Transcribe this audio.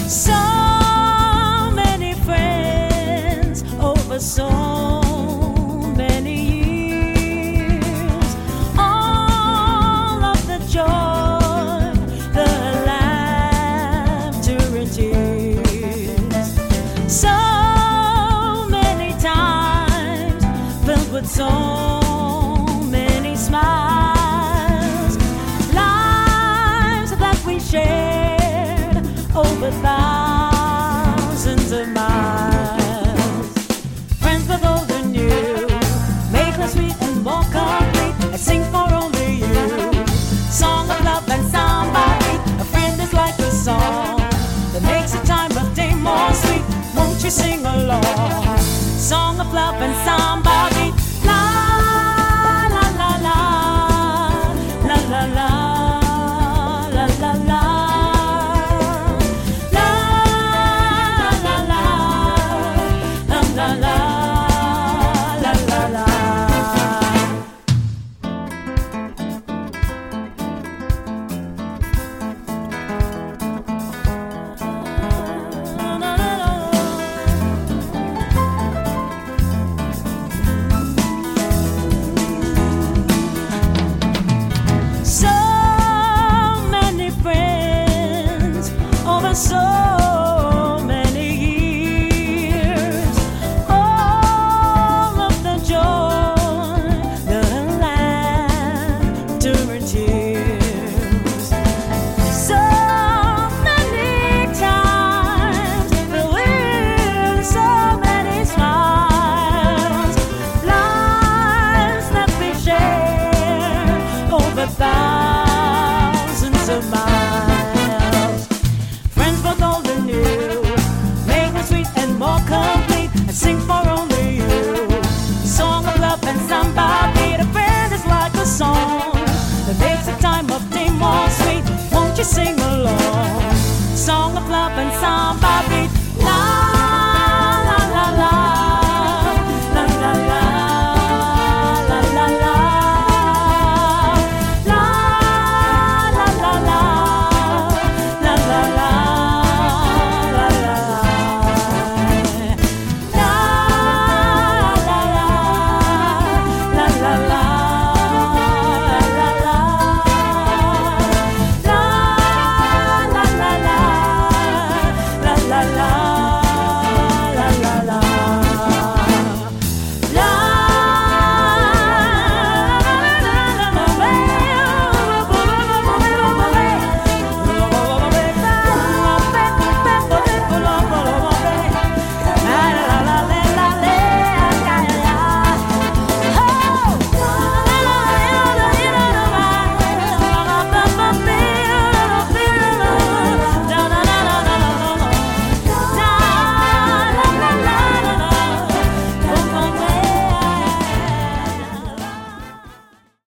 So many friends over so many years. All of the joy, the laughter and tears. So many times filled with so many smiles. Lives that we shared over thousands of miles. Friends with old and new, make life sweet and more complete. I sing for only you. Song of love and samba beat. A friend is like a song that makes a time of day more sweet. Won't you sing along? Song of love and samba beat. La la la la la la la la la la. So